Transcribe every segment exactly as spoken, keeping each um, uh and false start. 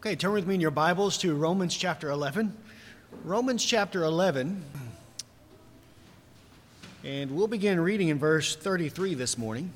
Okay, turn with me in your Bibles to Romans chapter eleven. Romans chapter eleven. And we'll begin reading in verse thirty-three this morning.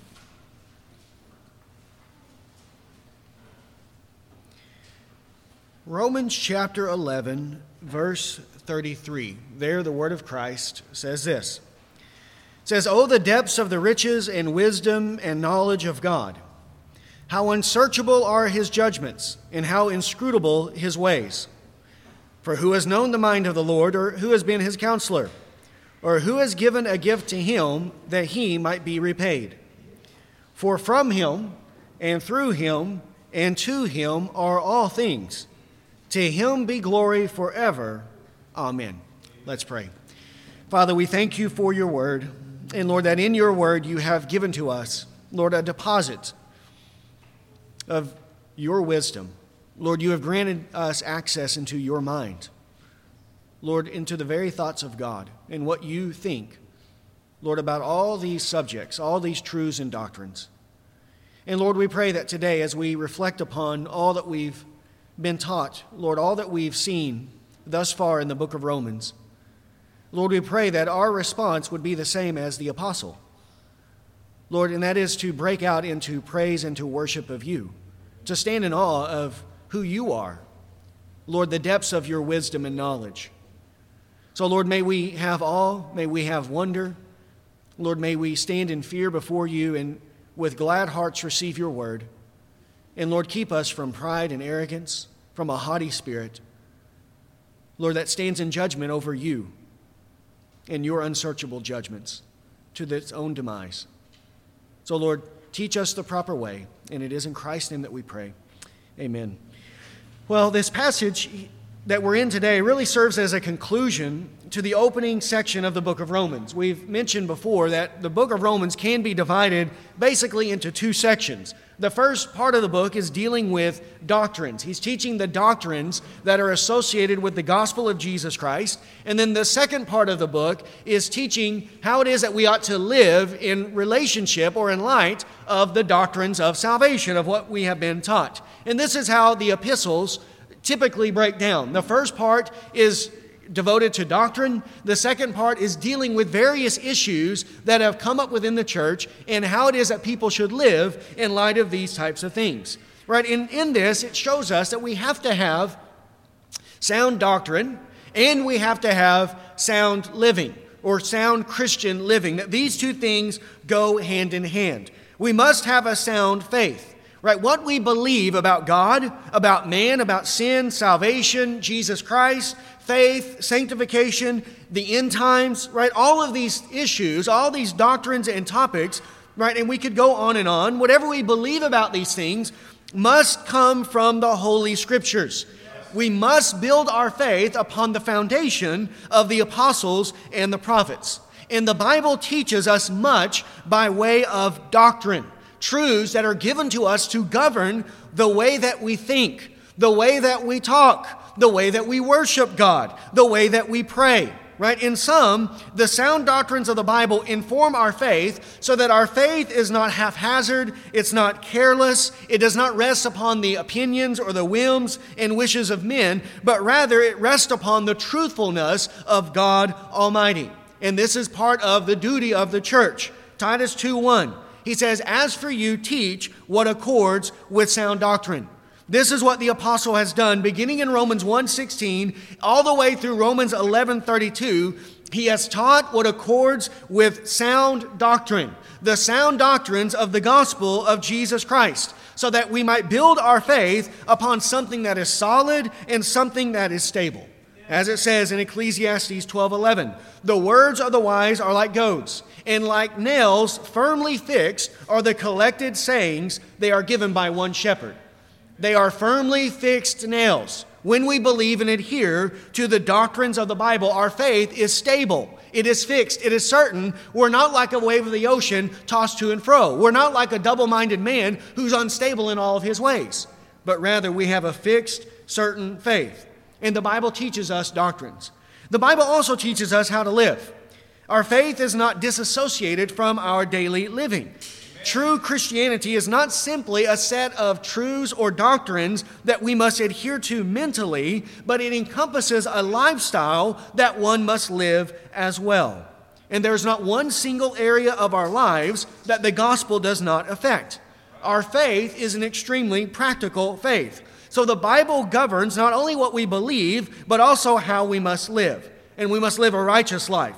Romans chapter eleven, verse thirty-three. There the word of Christ says this. It says, "Oh, the depths of the riches and wisdom and knowledge of God! How unsearchable are his judgments, and how inscrutable his ways. For who has known the mind of the Lord, or who has been his counselor? Or who has given a gift to him that he might be repaid? For from him, and through him, and to him are all things. To him be glory forever. Amen." Let's pray. Father, we thank you for your word. And Lord, that in your word you have given to us, Lord, a deposit of your wisdom. Lord, you have granted us access into your mind. Lord, into the very thoughts of God and what you think, Lord, about all these subjects, all these truths and doctrines. And Lord, we pray that today as we reflect upon all that we've been taught, Lord, all that we've seen thus far in the book of Romans, Lord, we pray that our response would be the same as the apostle. Lord, and that is to break out into praise and to worship of you, to stand in awe of who you are, Lord, the depths of your wisdom and knowledge. So, Lord, may we have awe, may we have wonder. Lord, may we stand in fear before you and with glad hearts receive your word. And, Lord, keep us from pride and arrogance, from a haughty spirit, Lord, that stands in judgment over you and your unsearchable judgments to its own demise. So, Lord, teach us the proper way, and it is in Christ's name that we pray. Amen. Well, this passage that we're in today really serves as a conclusion to the opening section of the book of Romans. We've mentioned before that the book of Romans can be divided basically into two sections. The first part of the book is dealing with doctrines. He's teaching the doctrines that are associated with the gospel of Jesus Christ. And then the second part of the book is teaching how it is that we ought to live in relationship or in light of the doctrines of salvation, of what we have been taught. And this is how the epistles typically break down. The first part is devoted to doctrine. The second part is dealing with various issues that have come up within the church and how it is that people should live in light of these types of things. Right? In, in this, it shows us that we have to have sound doctrine and we have to have sound living or sound Christian living. That these two things go hand in hand. We must have a sound faith. Right? What we believe about God, about man, about sin, salvation, Jesus Christ, faith, sanctification, the end times, right? All of these issues, all these doctrines and topics, right? And we could go on and on. Whatever we believe about these things must come from the Holy Scriptures. We must build our faith upon the foundation of the apostles and the prophets. And the Bible teaches us much by way of doctrine. Truths that are given to us to govern the way that we think, the way that we talk, the way that we worship God, the way that we pray, right? In sum, the sound doctrines of the Bible inform our faith so that our faith is not haphazard, it's not careless, it does not rest upon the opinions or the whims and wishes of men, but rather it rests upon the truthfulness of God Almighty. And this is part of the duty of the church. Titus two one. He says, "As for you, teach what accords with sound doctrine." This is what the apostle has done, beginning in Romans one sixteen, all the way through Romans eleven thirty-two. He has taught what accords with sound doctrine, the sound doctrines of the gospel of Jesus Christ, so that we might build our faith upon something that is solid and something that is stable. As it says in Ecclesiastes twelve eleven, "The words of the wise are like goads, and like nails firmly fixed are the collected sayings they are given by one shepherd." They are firmly fixed nails. When we believe and adhere to the doctrines of the Bible, our faith is stable. It is fixed. It is certain. We're not like a wave of the ocean tossed to and fro. We're not like a double-minded man who's unstable in all of his ways. But rather, we have a fixed, certain faith. And the Bible teaches us doctrines. The Bible also teaches us how to live. Our faith is not disassociated from our daily living. true Christianity is not simply a set of truths or doctrines that we must adhere to mentally, but it encompasses a lifestyle that one must live as well. And there's not one single area of our lives that the gospel does not affect. Our faith is an extremely practical faith. So the Bible governs not only what we believe, but also how we must live. And we must live a righteous life.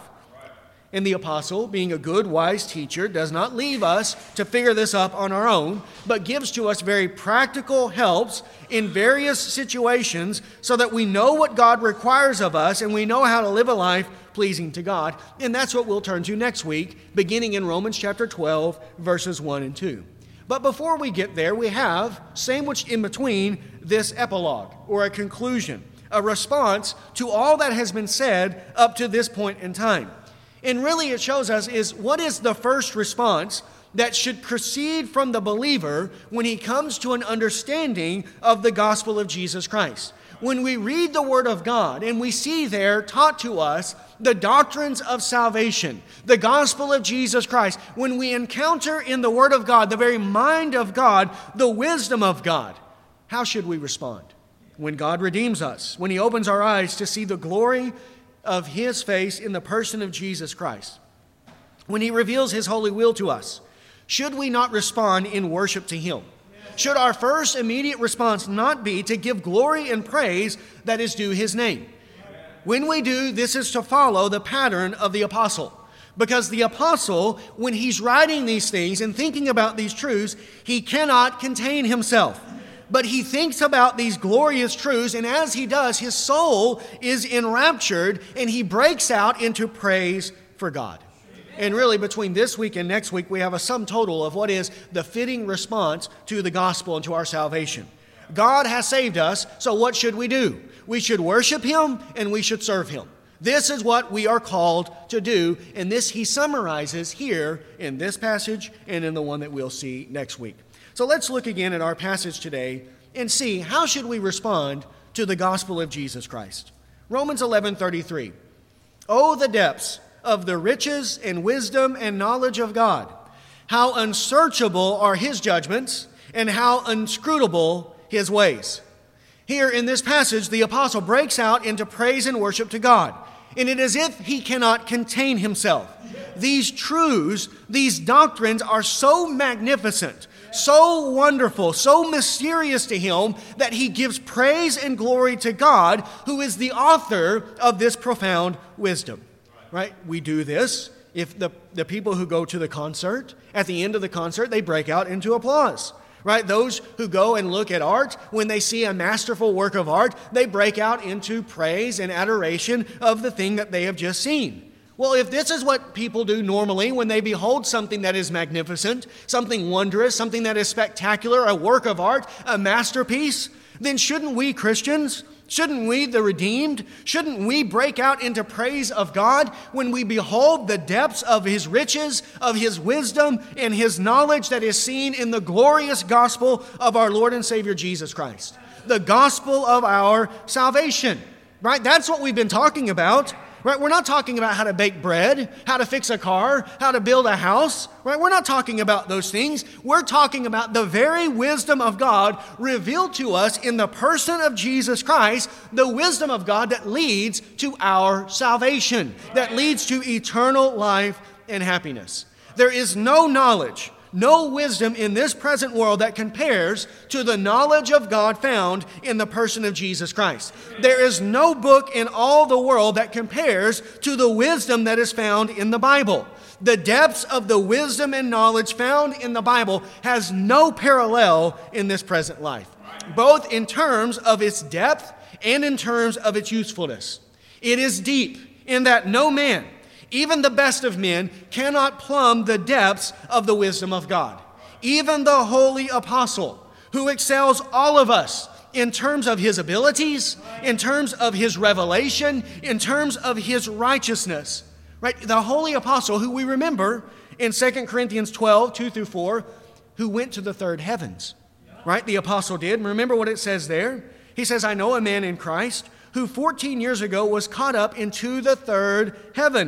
And the apostle, being a good, wise teacher, does not leave us to figure this up on our own, but gives to us very practical helps in various situations so that we know what God requires of us and we know how to live a life pleasing to God. And that's what we'll turn to next week, beginning in Romans chapter twelve, verses one and two. But before we get there, we have, sandwiched in between, this epilogue, or a conclusion, a response to all that has been said up to this point in time. And really it shows us is what is the first response that should proceed from the believer when he comes to an understanding of the gospel of Jesus Christ. When we read the Word of God and we see there taught to us the doctrines of salvation, the gospel of Jesus Christ, when we encounter in the Word of God the very mind of God, the wisdom of God, how should we respond? When God redeems us, when He opens our eyes to see the glory of His face in the person of Jesus Christ, when He reveals His holy will to us, should we not respond in worship to Him? Should our first immediate response not be to give glory and praise that is due His name? When we do, this is to follow the pattern of the apostle. Because the apostle, when he's writing these things and thinking about these truths, he cannot contain himself. But he thinks about these glorious truths, and as he does, his soul is enraptured, and he breaks out into praise for God. And really, between this week and next week, we have a sum total of what is the fitting response to the gospel and to our salvation. God has saved us, so what should we do? We should worship Him, and we should serve Him. This is what we are called to do, and this he summarizes here in this passage and in the one that we'll see next week. So let's look again at our passage today and see how should we respond to the gospel of Jesus Christ. Romans eleven thirty-three. Oh, the depths of the riches and wisdom and knowledge of God! How unsearchable are His judgments and how inscrutable His ways. Here in this passage, the apostle breaks out into praise and worship to God. And it is as if he cannot contain himself. These truths, these doctrines are so magnificent, so wonderful, so mysterious to him that he gives praise and glory to God, who is the author of this profound wisdom. Right? We do this. If the, the people who go to the concert, at the end of the concert, they break out into applause. Right? Those who go and look at art, when they see a masterful work of art, they break out into praise and adoration of the thing that they have just seen. Well, if this is what people do normally when they behold something that is magnificent, something wondrous, something that is spectacular, a work of art, a masterpiece, then shouldn't we Christians, shouldn't we, the redeemed, shouldn't we break out into praise of God when we behold the depths of His riches, of His wisdom, and His knowledge that is seen in the glorious gospel of our Lord and Savior Jesus Christ? The gospel of our salvation, right? That's what we've been talking about. Right? We're not talking about how to bake bread, how to fix a car, how to build a house. Right? We're not talking about those things. We're talking about the very wisdom of God revealed to us in the person of Jesus Christ, the wisdom of God that leads to our salvation, that leads to eternal life and happiness. There is no knowledge, no wisdom in this present world that compares to the knowledge of God found in the person of Jesus Christ. There is no book in all the world that compares to the wisdom that is found in the Bible. The depths of the wisdom and knowledge found in the Bible has no parallel in this present life, both in terms of its depth and in terms of its usefulness. It is deep in that no man, even the best of men, cannot plumb the depths of the wisdom of God. Even the holy apostle, who excels all of us in terms of his abilities, in terms of his revelation, in terms of his righteousness. Right? The holy apostle, who we remember in Second Corinthians twelve, two through four, who went to the third heavens. Right? The apostle did. Remember what it says there? He says, I know a man in Christ who fourteen years ago was caught up into the third heaven.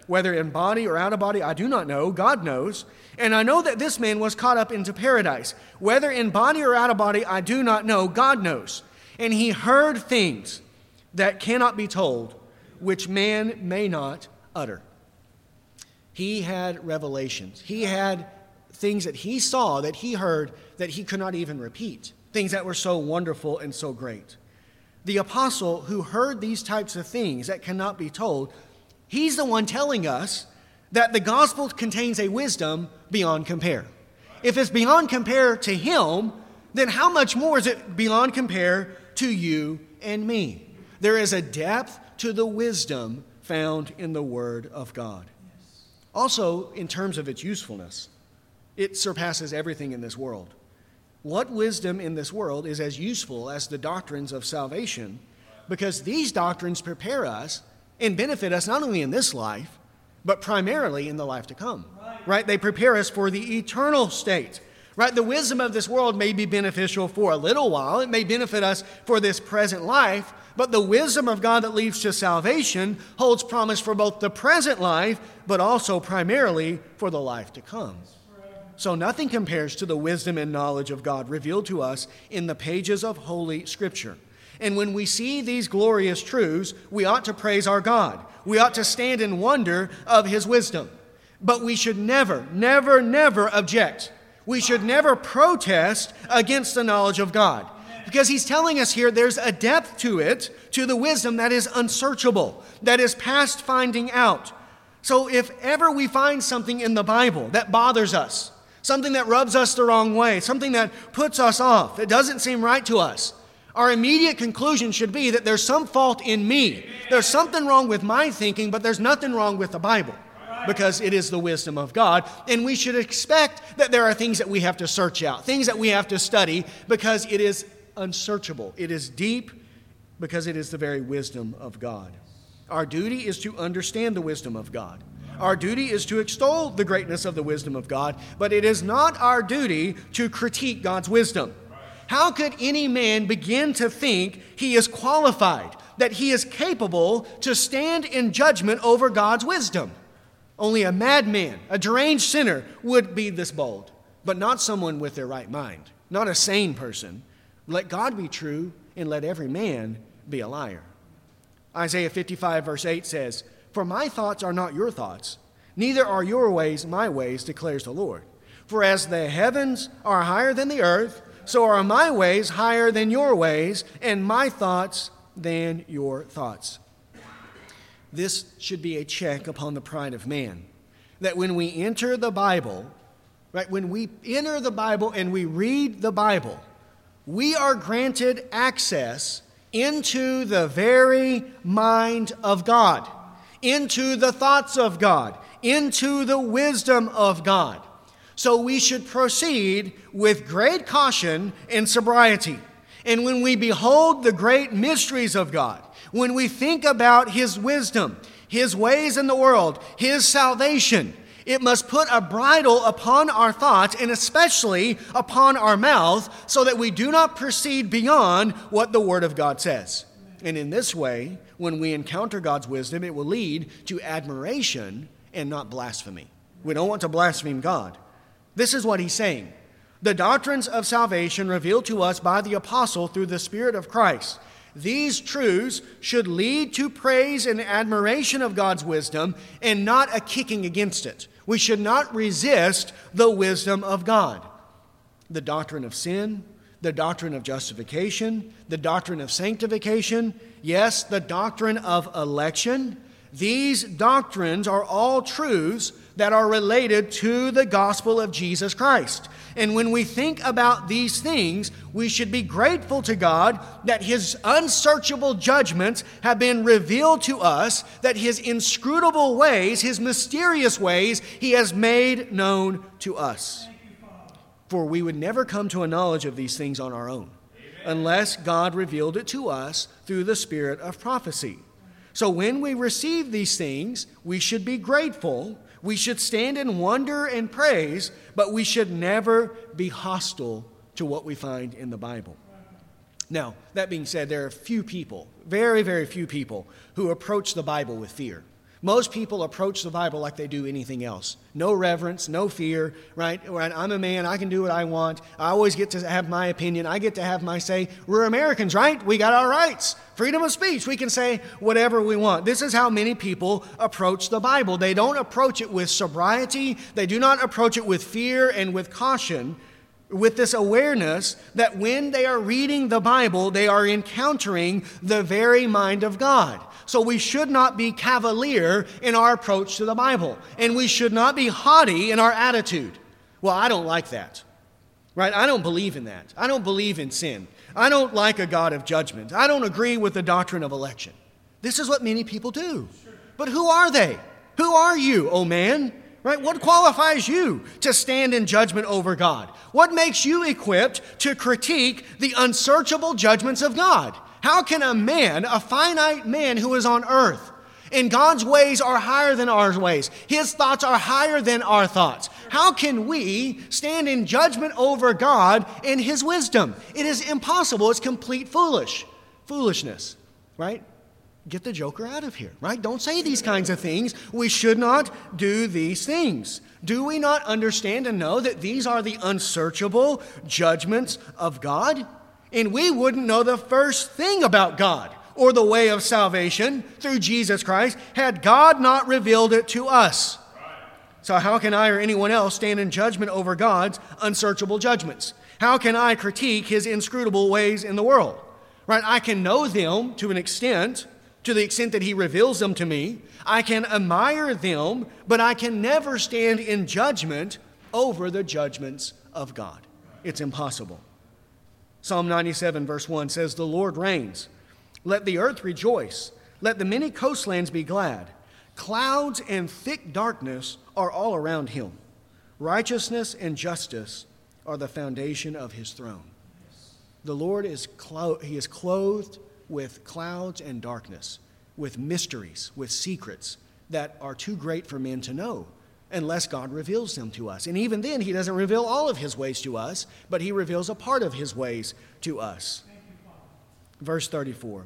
Whether in body or out of body, I do not know. God knows. And I know that this man was caught up into paradise. Whether in body or out of body, I do not know. God knows. And he heard things that cannot be told, which man may not utter. He had revelations. He had things that he saw, that he heard, that he could not even repeat. Things that were so wonderful and so great. The apostle who heard these types of things that cannot be told, he's the one telling us that the gospel contains a wisdom beyond compare. If it's beyond compare to him, then how much more is it beyond compare to you and me? There is a depth to the wisdom found in the Word of God. Also, in terms of its usefulness, it surpasses everything in this world. What wisdom in this world is as useful as the doctrines of salvation? Because these doctrines prepare us and benefit us not only in this life, but primarily in the life to come. Right? right? They prepare us for the eternal state. Right? The wisdom of this world may be beneficial for a little while. It may benefit us for this present life. But the wisdom of God that leads to salvation holds promise for both the present life, but also primarily for the life to come. So nothing compares to the wisdom and knowledge of God revealed to us in the pages of Holy Scripture. And when we see these glorious truths, we ought to praise our God. We ought to stand in wonder of His wisdom. But we should never, never, never object. We should never protest against the knowledge of God. Because He's telling us here there's a depth to it, to the wisdom that is unsearchable, that is past finding out. So if ever we find something in the Bible that bothers us, something that rubs us the wrong way, something that puts us off, it doesn't seem right to us, our immediate conclusion should be that there's some fault in me. There's something wrong with my thinking, but there's nothing wrong with the Bible, because it is the wisdom of God. And we should expect that there are things that we have to search out, things that we have to study, because it is unsearchable. It is deep, because it is the very wisdom of God. Our duty is to understand the wisdom of God. Our duty is to extol the greatness of the wisdom of God, but it is not our duty to critique God's wisdom. How could any man begin to think he is qualified, that he is capable to stand in judgment over God's wisdom? Only a madman, a deranged sinner would be this bold, but not someone with their right mind, not a sane person. Let God be true, and let every man be a liar. Isaiah fifty-five verse eight says, "For my thoughts are not your thoughts, neither are your ways my ways, declares the Lord. For as the heavens are higher than the earth, so are my ways higher than your ways, and my thoughts than your thoughts." This should be a check upon the pride of man, that when we enter the Bible, right, when we enter the Bible and we read the Bible, we are granted access into the very mind of God, into the thoughts of God, into the wisdom of God. So we should proceed with great caution and sobriety. And when we behold the great mysteries of God, when we think about His wisdom, His ways in the world, His salvation, it must put a bridle upon our thoughts and especially upon our mouth so that we do not proceed beyond what the Word of God says. And in this way, when we encounter God's wisdom, it will lead to admiration and not blasphemy. We don't want to blaspheme God. This is what he's saying. The doctrines of salvation revealed to us by the apostle through the Spirit of Christ. These truths should lead to praise and admiration of God's wisdom and not a kicking against it. We should not resist the wisdom of God. The doctrine of sin, the doctrine of justification, the doctrine of sanctification, yes, the doctrine of election. These doctrines are all truths that are related to the gospel of Jesus Christ. And when we think about these things, we should be grateful to God that His unsearchable judgments have been revealed to us, that His inscrutable ways, His mysterious ways, He has made known to us. For we would never come to a knowledge of these things on our own, unless God revealed it to us through the spirit of prophecy. So when we receive these things, we should be grateful. We should stand in wonder and praise, but we should never be hostile to what we find in the Bible. Now, that being said, there are few people, very, very few people, who approach the Bible with fear. Most people approach the Bible like they do anything else. No reverence, no fear, right? Right? I'm a man, I can do what I want. I always get to have my opinion. I get to have my say. We're Americans, right? We got our rights. Freedom of speech. We can say whatever we want. This is how many people approach the Bible. They don't approach it with sobriety. They do not approach it with fear and with caution, with this awareness that when they are reading the Bible, they are encountering the very mind of God. So we should not be cavalier in our approach to the Bible. And we should not be haughty in our attitude. Well, I don't like that. Right? I don't believe in that. I don't believe in sin. I don't like a God of judgment. I don't agree with the doctrine of election. This is what many people do. But who are they? Who are you, oh man? Right? What qualifies you to stand in judgment over God? What makes you equipped to critique the unsearchable judgments of God? How can a man, a finite man who is on earth, and God's ways are higher than our ways, His thoughts are higher than our thoughts, how can we stand in judgment over God and His wisdom? It is impossible. It's complete foolish. Foolishness, right? Get the joker out of here, right? Don't say these kinds of things. We should not do these things. Do we not understand and know that these are the unsearchable judgments of God? And we wouldn't know the first thing about God or the way of salvation through Jesus Christ had God not revealed it to us. So how can I or anyone else stand in judgment over God's unsearchable judgments? How can I critique His inscrutable ways in the world? Right? I can know them to an extent, to the extent that He reveals them to me. I can admire them, but I can never stand in judgment over the judgments of God. It's impossible. Psalm ninety-seven verse one says, "The Lord reigns. Let the earth rejoice. Let the many coastlands be glad. Clouds and thick darkness are all around Him. Righteousness and justice are the foundation of His throne." The Lord is clo- He is clothed with clouds and darkness, with mysteries, with secrets that are too great for men to know unless God reveals them to us. And even then, He doesn't reveal all of His ways to us, but He reveals a part of His ways to us. Verse thirty-four,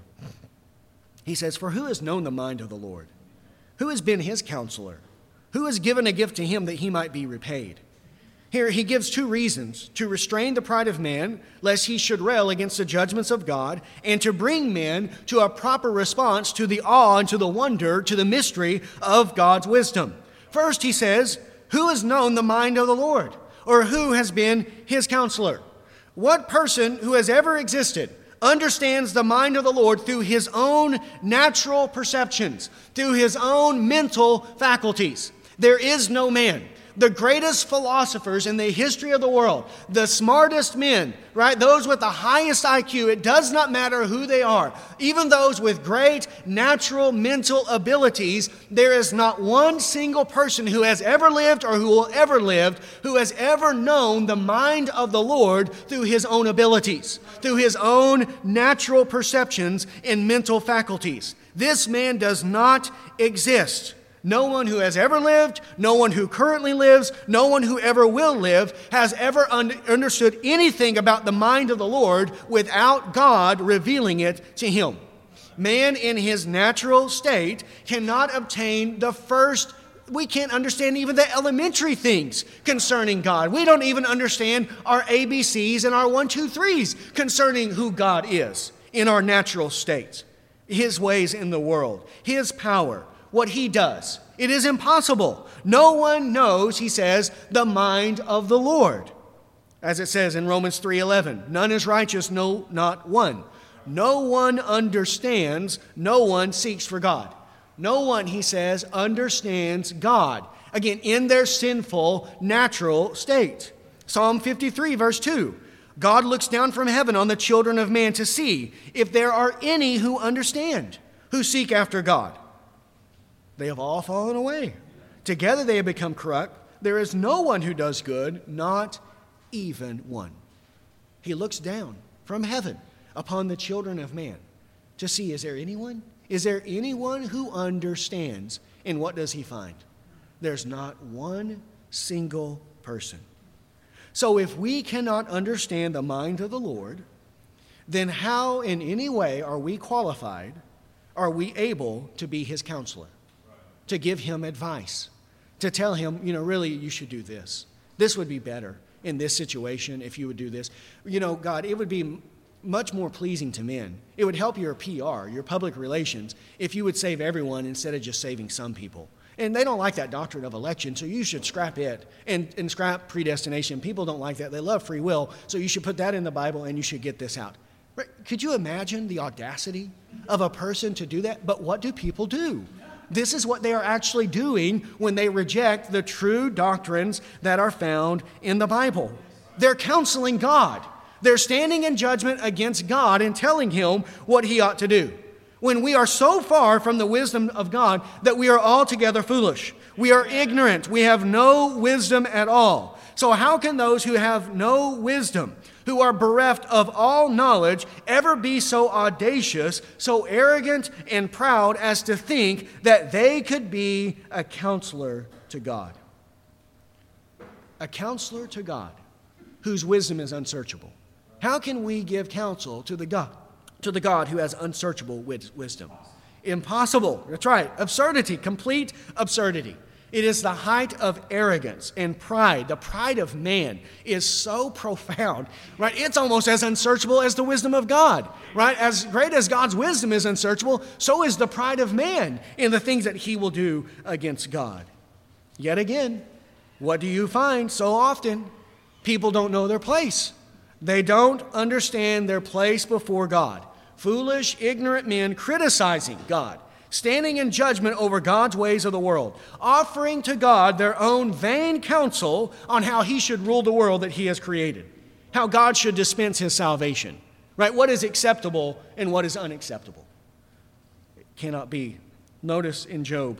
He says, "For who has known the mind of the Lord? Who has been His counselor? Who has given a gift to Him that He might be repaid?" Here He gives two reasons: to restrain the pride of man, lest he should rail against the judgments of God, and to bring men to a proper response to the awe and to the wonder, to the mystery of God's wisdom. First, He says, who has known the mind of the Lord? Or who has been His counselor? What person who has ever existed understands the mind of the Lord through his own natural perceptions, through his own mental faculties? There is no man. The greatest philosophers in the history of the world, the smartest men, right? Those with the highest I Q, it does not matter who they are. Even those with great natural mental abilities, there is not one single person who has ever lived or who will ever live who has ever known the mind of the Lord through his own abilities, through his own natural perceptions and mental faculties. This man does not exist. No one who has ever lived, no one who currently lives, no one who ever will live has ever un- understood anything about the mind of the Lord without God revealing it to him. Man in his natural state cannot obtain the first, we can't understand even the elementary things concerning God. We don't even understand our A B Cs and our one, two, threes concerning who God is in our natural state, His ways in the world, His power, what He does. It is impossible. No one knows, He says, the mind of the Lord. As it says in Romans three eleven, none is righteous, no, not one. No one understands, no one seeks for God. No one, He says, understands God. Again, in their sinful, natural state. Psalm fifty-three, verse two, God looks down from heaven on the children of man to see if there are any who understand, who seek after God. They have all fallen away. Together they have become corrupt. There is no one who does good, not even one. He looks down from heaven upon the children of man to see, is there anyone? Is there anyone who understands? And what does He find? There's not one single person. So if we cannot understand the mind of the Lord, then how in any way are we qualified, are we able to be His counselor? to give him advice, to tell him, you know, really, you should do this. This would be better in this situation if you would do this. You know, God, it would be much more pleasing to men. It would help your P R, your public relations, if you would save everyone instead of just saving some people. And they don't like that doctrine of election, so you should scrap it and, and scrap predestination. People don't like that. They love free will, so you should put that in the Bible and you should get this out. Right? Could you imagine the audacity of a person to do that? But what do people do? This is what they are actually doing when they reject the true doctrines that are found in the Bible. They're counseling God. They're standing in judgment against God and telling him what he ought to do. When we are so far from the wisdom of God that we are altogether foolish. We are ignorant. We have no wisdom at all. So how can those who have no wisdom, who are bereft of all knowledge, ever be so audacious, so arrogant and proud as to think that they could be a counselor to God? A counselor to God whose wisdom is unsearchable. How can we give counsel to the God, to the God who has unsearchable wisdom? Impossible. That's right. Absurdity, complete absurdity. It is the height of arrogance and pride. The pride of man is so profound, right? It's almost as unsearchable as the wisdom of God, right? As great as God's wisdom is unsearchable, so is the pride of man in the things that he will do against God. Yet again, what do you find so often? People don't know their place. They don't understand their place before God. Foolish, ignorant men criticizing God, standing in judgment over God's ways of the world, offering to God their own vain counsel on how he should rule the world that he has created, how God should dispense his salvation, right? What is acceptable and what is unacceptable? It cannot be. Notice in Job.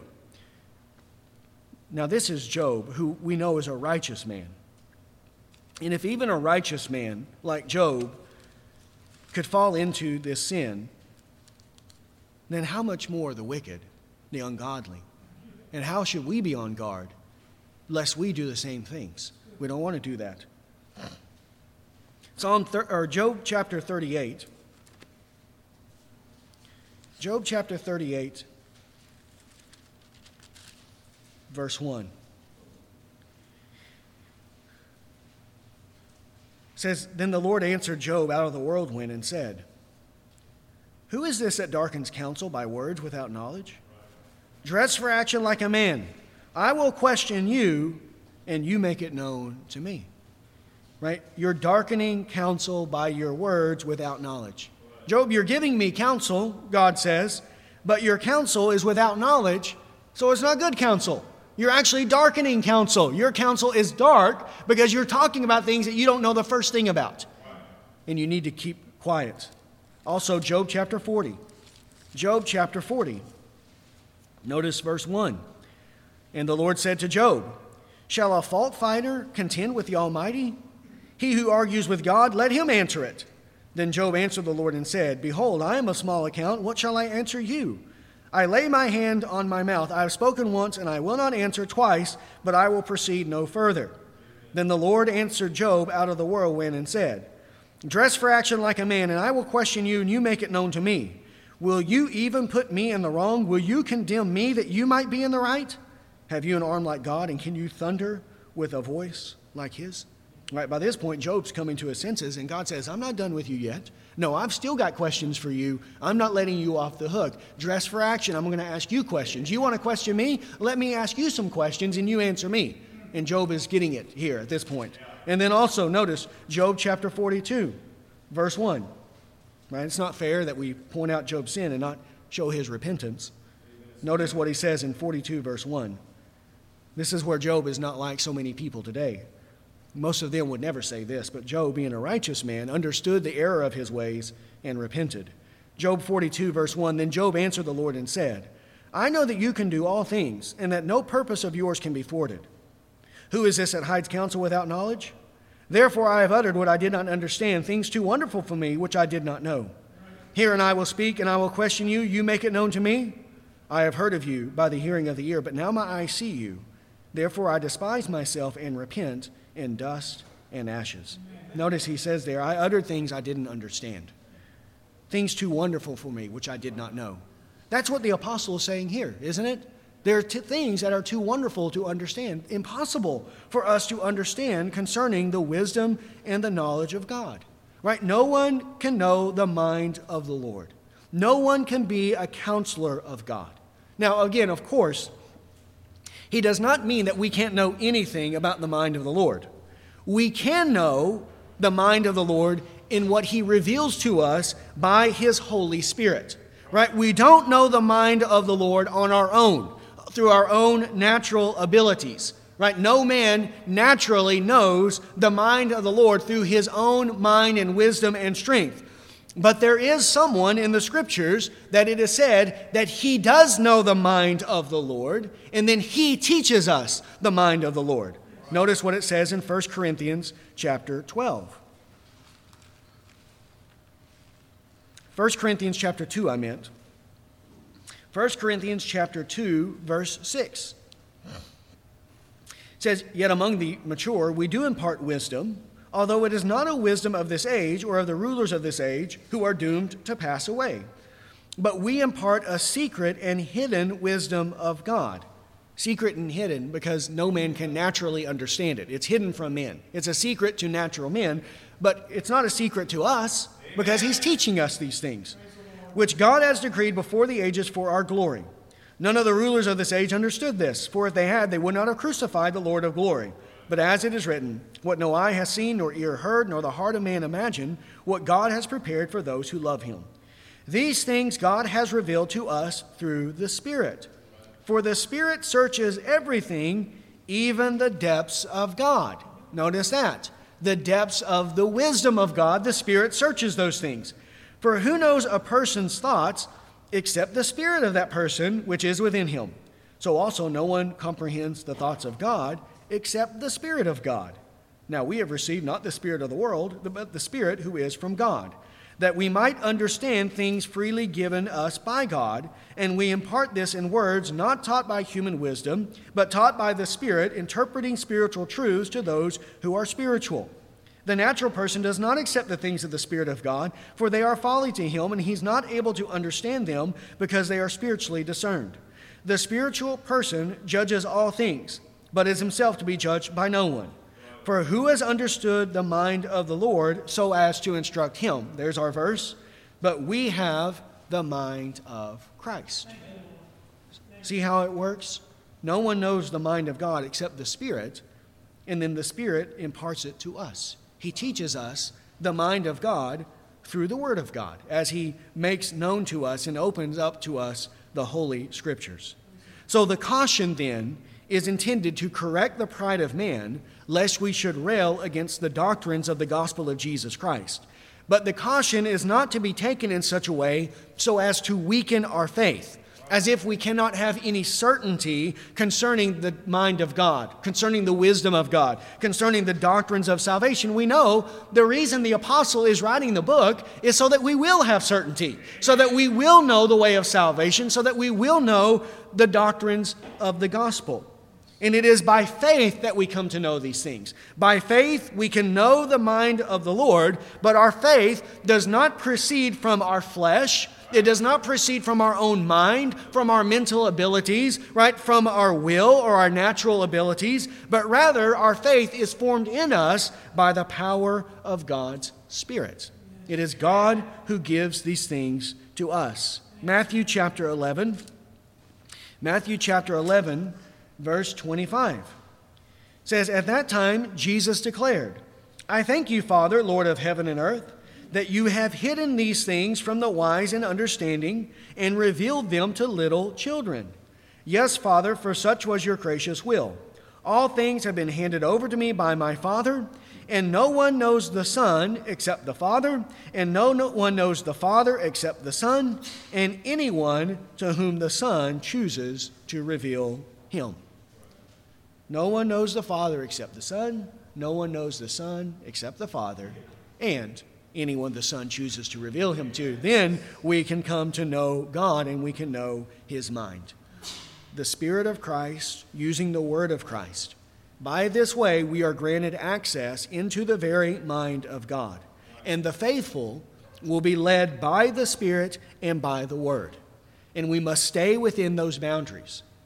Now this is Job, who we know is a righteous man. And if even a righteous man like Job could fall into this sin, then how much more the wicked, the ungodly? And how should we be on guard lest we do the same things? We don't want to do that. Psalm thir- or Job chapter thirty-eight. Job chapter thirty-eight, verse one. Says, then the Lord answered Job out of the whirlwind and said, who is this that darkens counsel by words without knowledge? Dress for action like a man. I will question you, and you make it known to me. Right? You're darkening counsel by your words without knowledge. Job, you're giving me counsel, God says, but your counsel is without knowledge, so it's not good counsel. You're actually darkening counsel. Your counsel is dark because you're talking about things that you don't know the first thing about. And you need to keep quiet. Also, Job chapter forty. Job chapter forty. Notice verse one. And the Lord said to Job, shall a fault finder contend with the Almighty? He who argues with God, let him answer it. Then Job answered the Lord and said, behold, I am of small account. What shall I answer you? I lay my hand on my mouth. I have spoken once, and I will not answer twice, but I will proceed no further. Then the Lord answered Job out of the whirlwind and said, dress for action like a man, and I will question you, and you make it known to me. Will you even put me in the wrong? Will you condemn me that you might be in the right? Have you an arm like God, and can you thunder with a voice like his? Right, by this point, Job's coming to his senses, and God says, I'm not done with you yet. No, I've still got questions for you. I'm not letting you off the hook. Dress for action. I'm going to ask you questions. You want to question me? Let me ask you some questions, and you answer me. And Job is getting it here at this point. And then also, notice, Job chapter forty-two, verse one. Right? It's not fair that we point out Job's sin and not show his repentance. Notice what he says in forty-two, verse one. This is where Job is not like so many people today. Most of them would never say this, but Job, being a righteous man, understood the error of his ways and repented. Job forty-two, verse one, then Job answered the Lord and said, I know that you can do all things, and that no purpose of yours can be thwarted. Who is this that hides counsel without knowledge? Therefore I have uttered what I did not understand, things too wonderful for me, which I did not know. Hear, and I will speak, and I will question you. You make it known to me. I have heard of you by the hearing of the ear, but now my eyes see you. Therefore I despise myself and repent in dust and ashes. Notice he says there, I uttered things I didn't understand. Things too wonderful for me, which I did not know. That's what the apostle is saying here, isn't it? There are t- things that are too wonderful to understand, impossible for us to understand concerning the wisdom and the knowledge of God. Right? No one can know the mind of the Lord. No one can be a counselor of God. Now, again, of course, he does not mean that we can't know anything about the mind of the Lord. We can know the mind of the Lord in what he reveals to us by his Holy Spirit. Right? We don't know the mind of the Lord on our own, through our own natural abilities. Right? No man naturally knows the mind of the Lord through his own mind and wisdom and strength. But there is someone in the Scriptures that it is said that he does know the mind of the Lord, and then he teaches us the mind of the Lord. Notice what it says in First Corinthians chapter twelve. First Corinthians chapter two, I meant. First Corinthians chapter two, verse six. It says, "Yet among the mature we do impart wisdom, although it is not a wisdom of this age or of the rulers of this age who are doomed to pass away. But we impart a secret and hidden wisdom of God." Secret and hidden because no man can naturally understand it. It's hidden from men. It's a secret to natural men, but it's not a secret to us because he's teaching us these things, which God has decreed before the ages for our glory. None of the rulers of this age understood this, for if they had, they would not have crucified the Lord of glory. But as it is written, "What no eye has seen, nor ear heard, nor the heart of man imagined, what God has prepared for those who love him. These things God has revealed to us through the Spirit. For the Spirit searches everything, even the depths of God." Notice that. The depths of the wisdom of God, the Spirit searches those things. "For who knows a person's thoughts except the spirit of that person which is within him? So also no one comprehends the thoughts of God except the Spirit of God. Now we have received not the spirit of the world, but the Spirit who is from God, that we might understand things freely given us by God, and we impart this in words not taught by human wisdom, but taught by the Spirit, interpreting spiritual truths to those who are spiritual. The natural person does not accept the things of the Spirit of God, for they are folly to him, and he's not able to understand them because they are spiritually discerned. The spiritual person judges all things, but is himself to be judged by no one. For who has understood the mind of the Lord so as to instruct him?" There's our verse. "But we have the mind of Christ." See how it works? No one knows the mind of God except the Spirit, and then the Spirit imparts it to us. He teaches us the mind of God through the Word of God as he makes known to us and opens up to us the Holy Scriptures. So the caution then is intended to correct the pride of man, lest we should rail against the doctrines of the gospel of Jesus Christ. But the caution is not to be taken in such a way so as to weaken our faith, as if we cannot have any certainty concerning the mind of God, concerning the wisdom of God, concerning the doctrines of salvation. We know the reason the apostle is writing the book is so that we will have certainty, so that we will know the way of salvation, so that we will know the doctrines of the gospel. And it is by faith that we come to know these things. By faith, we can know the mind of the Lord, but our faith does not proceed from our flesh. It does not proceed from our own mind, from our mental abilities, right, from our will or our natural abilities, but rather our faith is formed in us by the power of God's Spirit. It is God who gives these things to us. Matthew chapter eleven. Matthew chapter eleven. Verse twenty-five says, "At that time Jesus declared, 'I thank you, Father, Lord of heaven and earth, that you have hidden these things from the wise and understanding and revealed them to little children. Yes, Father, for such was your gracious will. All things have been handed over to me by my Father, and no one knows the Son except the Father, and no one knows the Father except the Son, and anyone to whom the Son chooses to reveal him.'" No one knows the Father except the Son. No one knows the Son except the Father. And anyone the Son chooses to reveal him to. Then we can come to know God and we can know his mind. The Spirit of Christ using the Word of Christ. By this way we are granted access into the very mind of God. And the faithful will be led by the Spirit and by the Word. And we must stay within those boundaries.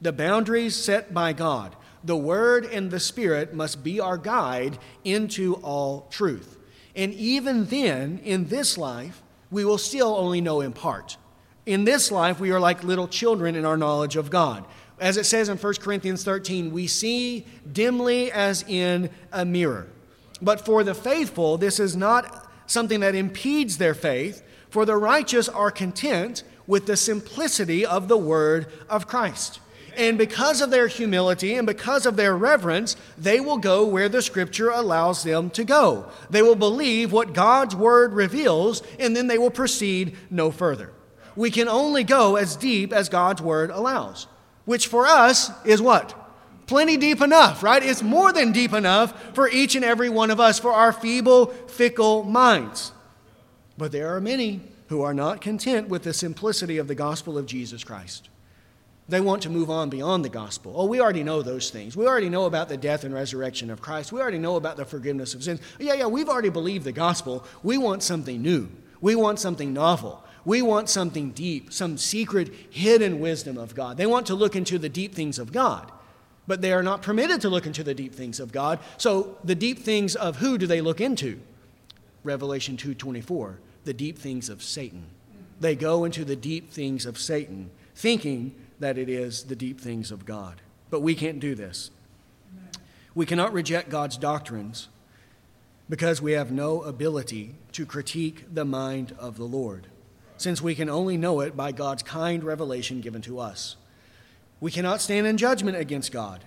the boundaries set by God. The Word and the Spirit must be our guide into all truth. And even then, in this life, we will still only know in part. In this life, we are like little children in our knowledge of God. As it says in First Corinthians thirteen, we see dimly as in a mirror. But for the faithful, this is not something that impedes their faith, for the righteous are content with the simplicity of the word of Christ. And because of their humility and because of their reverence, they will go where the Scripture allows them to go. They will believe what God's word reveals, and then they will proceed no further. We can only go as deep as God's word allows, which for us is what? Plenty deep enough, right? It's more than deep enough for each and every one of us, for our feeble, fickle minds. But there are many who are not content with the simplicity of the gospel of Jesus Christ. They want to move on beyond the gospel. Oh, we already know those things. We already know about the death and resurrection of Christ. We already know about the forgiveness of sins. Yeah, yeah, we've already believed the gospel. We want something new. We want something novel. We want something deep, some secret, hidden wisdom of God. They want to look into the deep things of God, but they are not permitted to look into the deep things of God. So the deep things of who do they look into? Revelation two twenty-four, the deep things of Satan. They go into the deep things of Satan, thinking that it is the deep things of God. But we can't do this. We cannot reject God's doctrines because we have no ability to critique the mind of the Lord, since we can only know it by God's kind revelation given to us. We cannot stand in judgment against God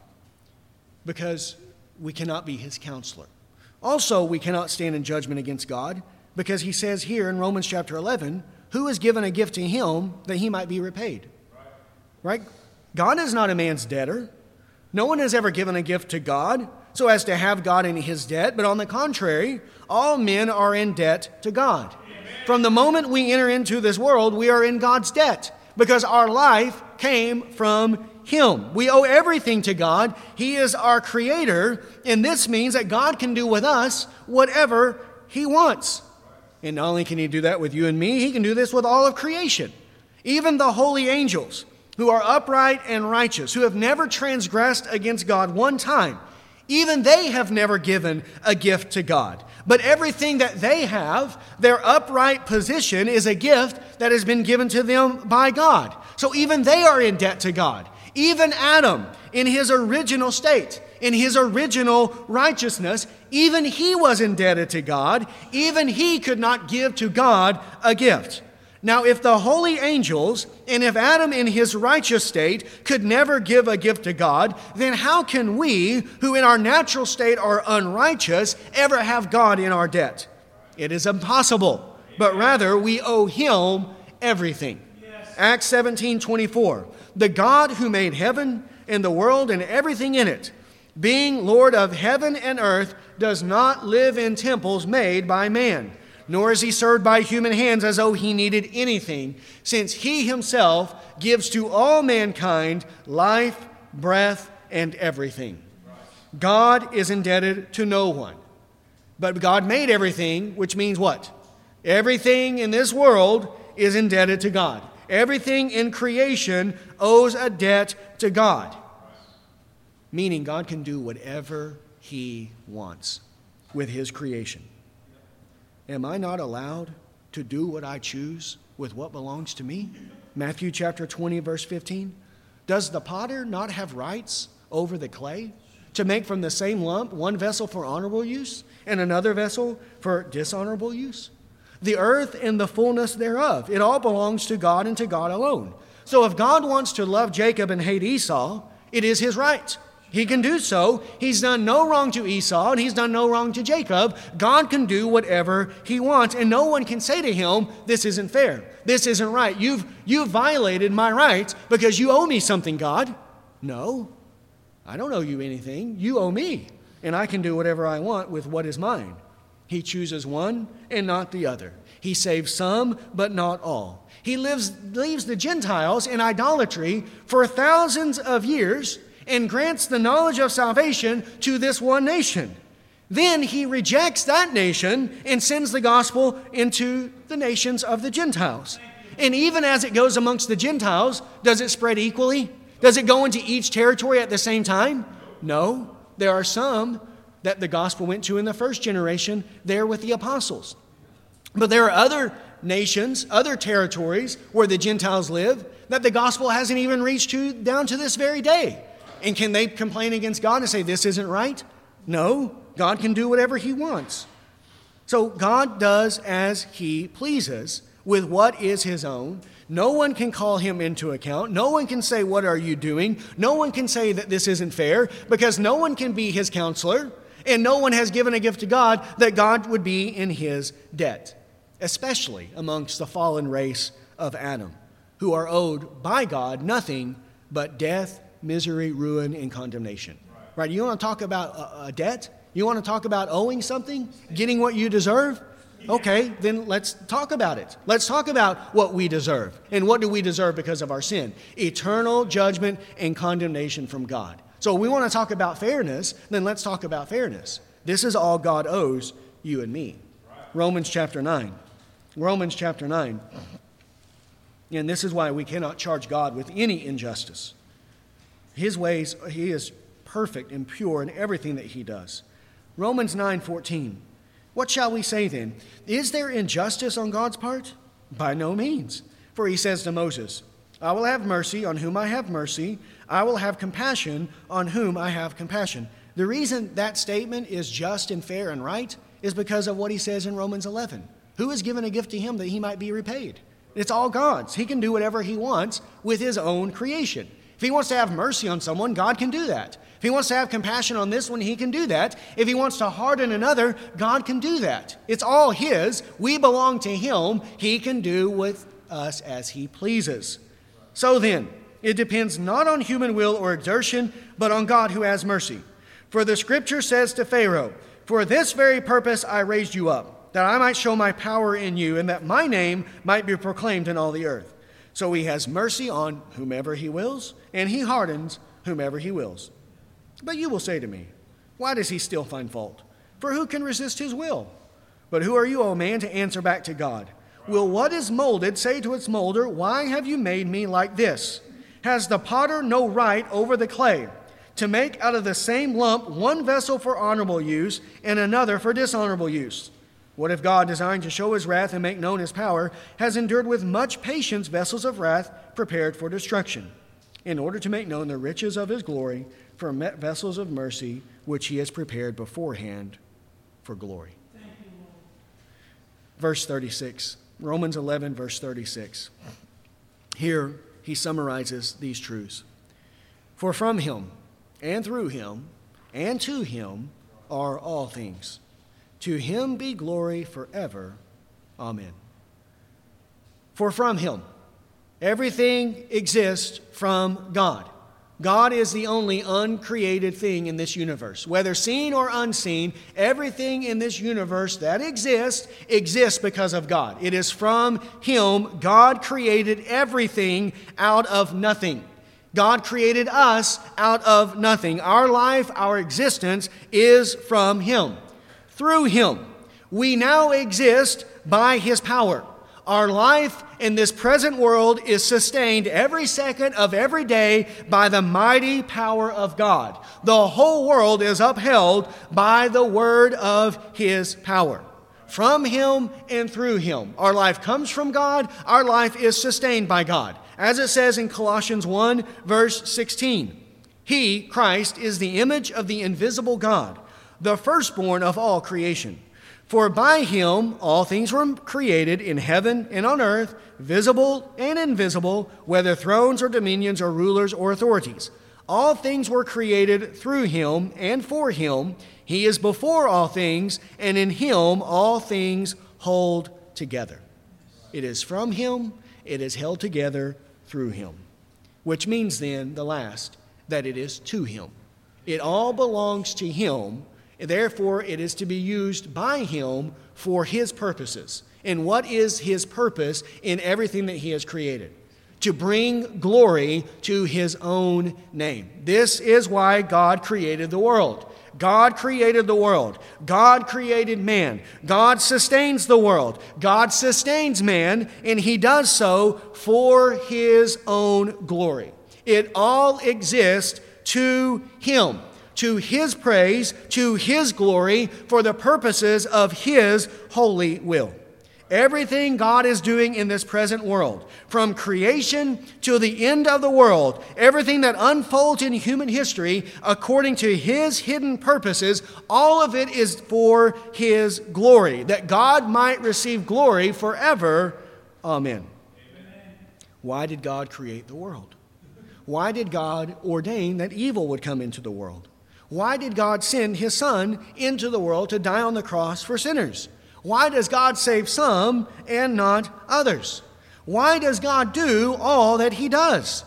because we cannot be his counselor. Also, we cannot stand in judgment against God because he says here in Romans chapter eleven, who has given a gift to him that he might be repaid? Right? God is not a man's debtor. No one has ever given a gift to God so as to have God in his debt, but on the contrary, all men are in debt to God. From the moment we enter into this world, we are in God's debt because our life came from him. We owe everything to God. He is our creator, and this means that God can do with us whatever he wants. And not only can he do that with you and me, he can do this with all of creation. Even the holy angels, who are upright and righteous, who have never transgressed against God one time, even they have never given a gift to God. But everything that they have, their upright position, is a gift that has been given to them by God. So even they are in debt to God. Even Adam, in his original state, in his original righteousness, even he was indebted to God. Even he could not give to God a gift. Now, if the holy angels and if Adam in his righteous state could never give a gift to God, then how can we, who in our natural state are unrighteous, ever have God in our debt? It is impossible, but rather we owe him everything. Yes. Acts seventeen twenty-four, the God who made heaven and the world and everything in it, being Lord of heaven and earth, does not live in temples made by man, nor is he served by human hands as though he needed anything, since he himself gives to all mankind life, breath, and everything. God is indebted to no one. But God made everything, which means what? Everything in this world is indebted to God. Everything in creation owes a debt to God. Meaning God can do whatever he wants with his creation. Am I not allowed to do what I choose with what belongs to me? Matthew chapter twenty, verse fifteen. Does the potter not have rights over the clay to make from the same lump one vessel for honorable use and another vessel for dishonorable use? The earth and the fullness thereof, it all belongs to God and to God alone. So if God wants to love Jacob and hate Esau, it is his right. He can do so. He's done no wrong to Esau, and he's done no wrong to Jacob. God can do whatever he wants, and no one can say to him, this isn't fair. This isn't right. You've, you've violated my rights because you owe me something, God. No, I don't owe you anything. You owe me, and I can do whatever I want with what is mine. He chooses one and not the other. He saves some, but not all. He lives, leaves the Gentiles in idolatry for thousands of years and grants the knowledge of salvation to this one nation. Then he rejects that nation and sends the gospel into the nations of the Gentiles. And even as it goes amongst the Gentiles, does it spread equally? Does it go into each territory at the same time? No. There are some that the gospel went to in the first generation there with the apostles. But there are other nations, other territories where the Gentiles live that the gospel hasn't even reached to down to this very day. And can they complain against God and say this isn't right? No. God can do whatever he wants. So God does as he pleases with what is his own. No one can call him into account. No one can say, what are you doing? No one can say that this isn't fair, because no one can be his counselor, and no one has given a gift to God that God would be in his debt, especially amongst the fallen race of Adam, who are owed by God nothing but death, misery, ruin, and condemnation. Right? You want to talk about a, a debt? You want to talk about owing something? Getting what you deserve? Okay, then let's talk about it. Let's talk about what we deserve. And what do we deserve because of our sin? Eternal judgment and condemnation from God. So we want to talk about fairness, then let's talk about fairness. This is all God owes you and me. Romans chapter nine. Romans chapter nine. And this is why we cannot charge God with any injustice. His ways, he is perfect and pure in everything that he does. Romans nine fourteen. What shall we say then? Is there injustice on God's part? By no means. For he says to Moses, I will have mercy on whom I have mercy. I will have compassion on whom I have compassion. The reason that statement is just and fair and right is because of what he says in Romans eleven. Who has given a gift to him that he might be repaid? It's all God's. He can do whatever he wants with his own creation. If he wants to have mercy on someone, God can do that. If he wants to have compassion on this one, he can do that. If he wants to harden another, God can do that. It's all his. We belong to him. He can do with us as he pleases. So then, it depends not on human will or exertion, but on God who has mercy. For the scripture says to Pharaoh, for this very purpose I raised you up, that I might show my power in you, and that my name might be proclaimed in all the earth. So he has mercy on whomever he wills, and he hardens whomever he wills. But you will say to me, why does he still find fault? For who can resist his will? But who are you, O man, to answer back to God? Will what is molded say to its molder, why have you made me like this? Has the potter no right over the clay, to make out of the same lump one vessel for honorable use and another for dishonorable use? What if God, desiring to show his wrath and make known his power, has endured with much patience vessels of wrath prepared for destruction, in order to make known the riches of his glory for vessels of mercy, which he has prepared beforehand for glory? Verse thirty-six, Romans eleven, verse thirty-six. Here he summarizes these truths. For from him, and through him, and to him are all things. To him be glory forever. Amen. For from him, everything exists from God. God is the only uncreated thing in this universe. Whether seen or unseen, everything in this universe that exists, exists because of God. It is from him. God created everything out of nothing. God created us out of nothing. Our life, our existence is from him. Through him, we now exist by his power. Our life in this present world is sustained every second of every day by the mighty power of God. The whole world is upheld by the word of his power. From him and through him. Our life comes from God. Our life is sustained by God. As it says in Colossians one, verse sixteen, he, Christ, is the image of the invisible God, the firstborn of all creation. For by him all things were created in heaven and on earth, visible and invisible, whether thrones or dominions or rulers or authorities. All things were created through him and for him. He is before all things, and in him all things hold together. It is from him, it is held together through him. Which means then, the last, that it is to him. It all belongs to him. Therefore, it is to be used by him for his purposes. And what is his purpose in everything that he has created? To bring glory to his own name. This is why God created the world. God created the world. God created man. God sustains the world. God sustains man, and he does so for his own glory. It all exists to him, to his praise, to his glory, for the purposes of his holy will. Everything God is doing in this present world, from creation to the end of the world, everything that unfolds in human history according to his hidden purposes, all of it is for his glory, that God might receive glory forever. Amen. Amen. Why did God create the world? Why did God ordain that evil would come into the world? Why did God send his Son into the world to die on the cross for sinners? Why does God save some and not others? Why does God do all that he does?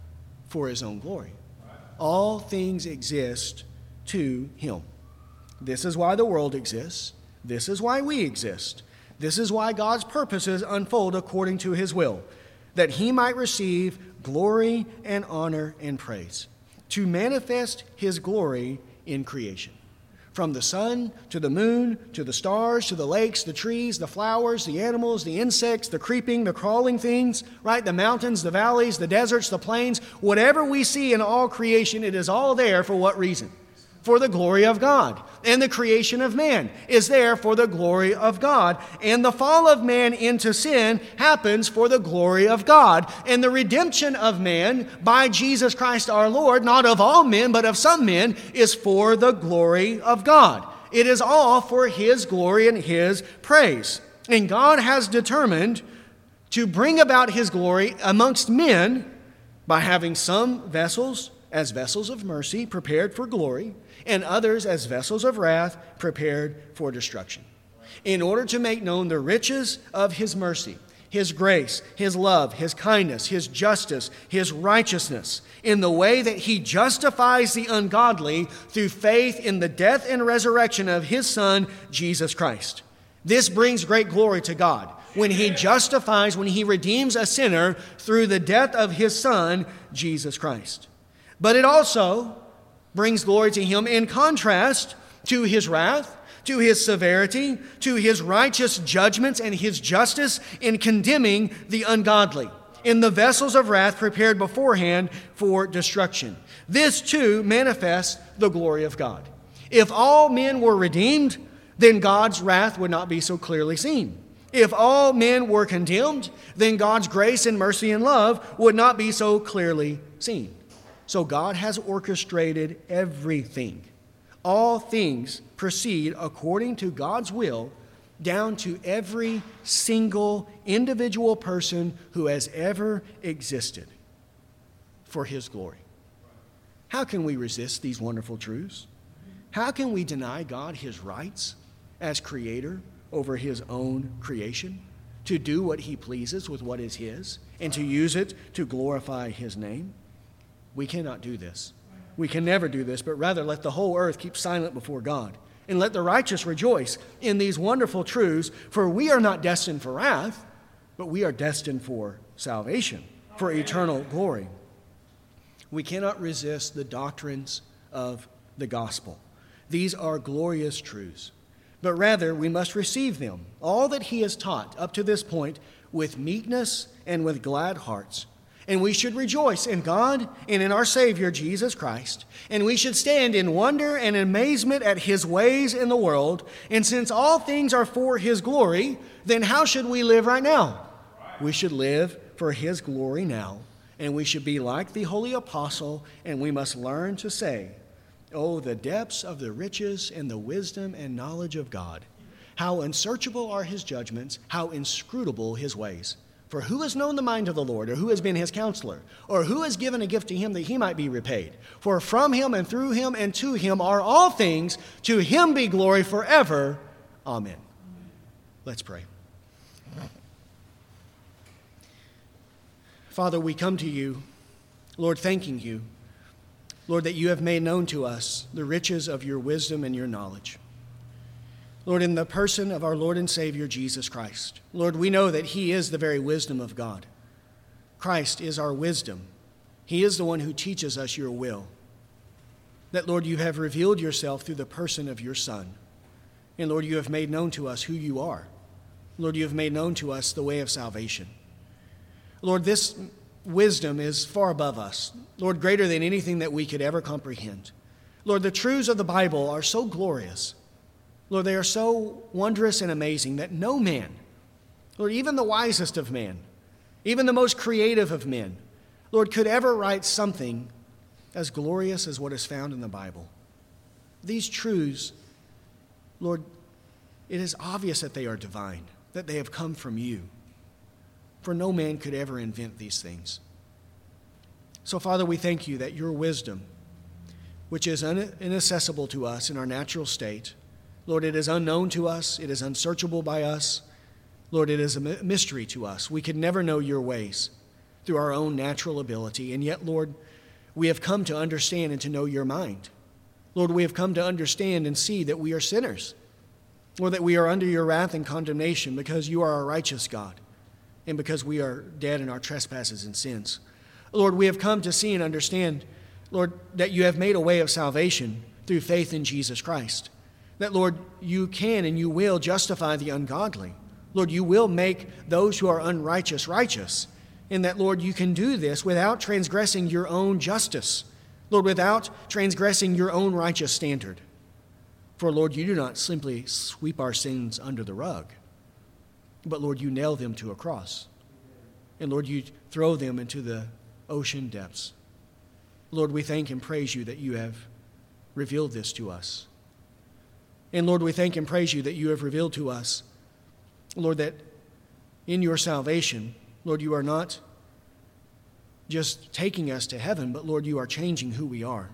For his own glory. All things exist to him. This is why the world exists. This is why we exist. This is why God's purposes unfold according to his will, that he might receive glory and honor and praise, to manifest his glory in creation. From the sun to the moon, to the stars, to the lakes, the trees, the flowers, the animals, the insects, the creeping, the crawling things, right? The mountains, the valleys, the deserts, the plains, whatever we see in all creation, it is all there for what reason? For the glory of God. And the creation of man is there for the glory of God. And the fall of man into sin happens for the glory of God. And the redemption of man by Jesus Christ our Lord, not of all men, but of some men, is for the glory of God. It is all for his glory and his praise. And God has determined to bring about his glory amongst men by having some vessels as vessels of mercy prepared for glory, and others as vessels of wrath prepared for destruction, in order to make known the riches of his mercy, his grace, his love, his kindness, his justice, his righteousness, in the way that he justifies the ungodly through faith in the death and resurrection of his Son, Jesus Christ. This brings great glory to God, when he justifies, when he redeems a sinner through the death of his Son, Jesus Christ. But it also brings glory to him in contrast to his wrath, to his severity, to his righteous judgments and his justice in condemning the ungodly, in the vessels of wrath prepared beforehand for destruction. This too manifests the glory of God. If all men were redeemed, then God's wrath would not be so clearly seen. If all men were condemned, then God's grace and mercy and love would not be so clearly seen. So God has orchestrated everything. All things proceed according to God's will, down to every single individual person who has ever existed, for his glory. How can we resist these wonderful truths? How can we deny God his rights as creator over his own creation, to do what he pleases with what is his, and to use it to glorify his name? We cannot do this. We can never do this, but rather let the whole earth keep silent before God, and let the righteous rejoice in these wonderful truths, for we are not destined for wrath, but we are destined for salvation, for eternal glory. We cannot resist the doctrines of the gospel. These are glorious truths, but rather we must receive them, all that he has taught up to this point, with meekness and with glad hearts. And we should rejoice in God and in our Savior, Jesus Christ. And we should stand in wonder and amazement at his ways in the world. And since all things are for his glory, then how should we live right now? We should live for his glory now. And we should be like the holy apostle, and we must learn to say, "Oh, the depths of the riches and the wisdom and knowledge of God. How unsearchable are his judgments, how inscrutable his ways. For who has known the mind of the Lord, or who has been his counselor, or who has given a gift to him that he might be repaid? For from him and through him and to him are all things. To him be glory forever. Amen." Let's pray. Father, we come to you, Lord, thanking you, Lord, that you have made known to us the riches of your wisdom and your knowledge. Lord, in the person of our Lord and Savior, Jesus Christ, Lord, we know that he is the very wisdom of God. Christ is our wisdom. He is the one who teaches us your will. That, Lord, you have revealed yourself through the person of your Son. And, Lord, you have made known to us who you are. Lord, you have made known to us the way of salvation. Lord, this wisdom is far above us. Lord, greater than anything that we could ever comprehend. Lord, the truths of the Bible are so glorious. Lord, they are so wondrous and amazing that no man, Lord, even the wisest of men, even the most creative of men, Lord, could ever write something as glorious as what is found in the Bible. These truths, Lord, it is obvious that they are divine, that they have come from you. For no man could ever invent these things. So, Father, we thank you that your wisdom, which is inaccessible to us in our natural state, Lord, it is unknown to us, it is unsearchable by us. Lord, it is a mystery to us. We could never know your ways through our own natural ability, and yet, Lord, we have come to understand and to know your mind. Lord, we have come to understand and see that we are sinners, or that we are under your wrath and condemnation because you are a righteous God, and because we are dead in our trespasses and sins. Lord, we have come to see and understand, Lord, that you have made a way of salvation through faith in Jesus Christ. That, Lord, you can and you will justify the ungodly. Lord, you will make those who are unrighteous righteous. And that, Lord, you can do this without transgressing your own justice. Lord, without transgressing your own righteous standard. For, Lord, you do not simply sweep our sins under the rug, but, Lord, you nail them to a cross. And, Lord, you throw them into the ocean depths. Lord, we thank and praise you that you have revealed this to us. And, Lord, we thank and praise you that you have revealed to us, Lord, that in your salvation, Lord, you are not just taking us to heaven, but, Lord, you are changing who we are.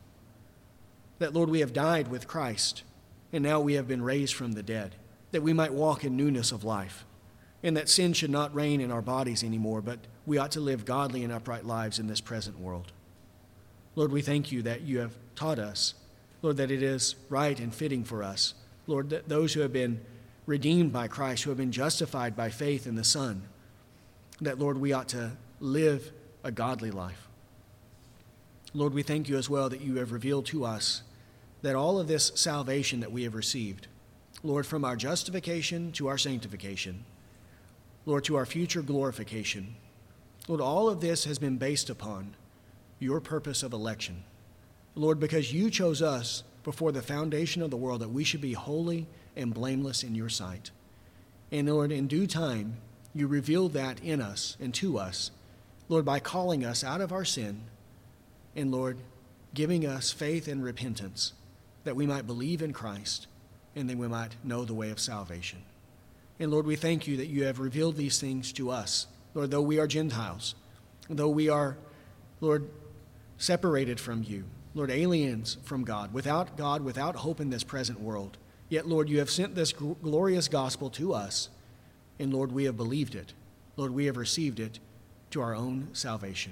That, Lord, we have died with Christ, and now we have been raised from the dead, that we might walk in newness of life, and that sin should not reign in our bodies anymore, but we ought to live godly and upright lives in this present world. Lord, we thank you that you have taught us, Lord, that it is right and fitting for us, Lord, that those who have been redeemed by Christ, who have been justified by faith in the Son, that, Lord, we ought to live a godly life. Lord, we thank you as well that you have revealed to us that all of this salvation that we have received, Lord, from our justification to our sanctification, Lord, to our future glorification, Lord, all of this has been based upon your purpose of election. Lord, because you chose us before the foundation of the world that we should be holy and blameless in your sight. And Lord, in due time, you revealed that in us and to us, Lord, by calling us out of our sin and, Lord, giving us faith and repentance that we might believe in Christ and that we might know the way of salvation. And Lord, we thank you that you have revealed these things to us. Lord, though we are Gentiles, though we are, Lord, separated from you, Lord, aliens from God, without God, without hope in this present world, yet, Lord, you have sent this glorious gospel to us, and, Lord, we have believed it. Lord, we have received it to our own salvation.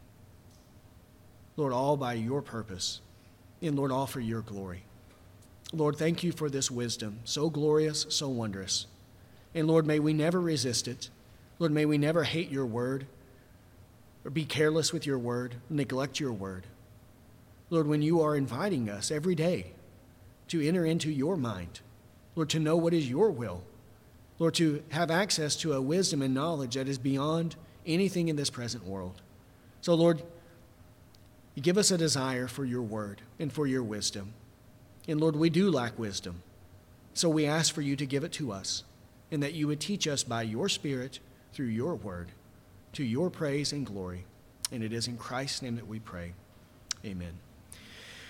Lord, all by your purpose, and, Lord, all for your glory. Lord, thank you for this wisdom, so glorious, so wondrous. And, Lord, may we never resist it. Lord, may we never hate your word or be careless with your word, neglect your word. Lord, when you are inviting us every day to enter into your mind, Lord, to know what is your will, Lord, to have access to a wisdom and knowledge that is beyond anything in this present world. So, Lord, you give us a desire for your word and for your wisdom. And, Lord, we do lack wisdom. So we ask for you to give it to us, and that you would teach us by your Spirit through your word to your praise and glory. And it is in Christ's name that we pray. Amen.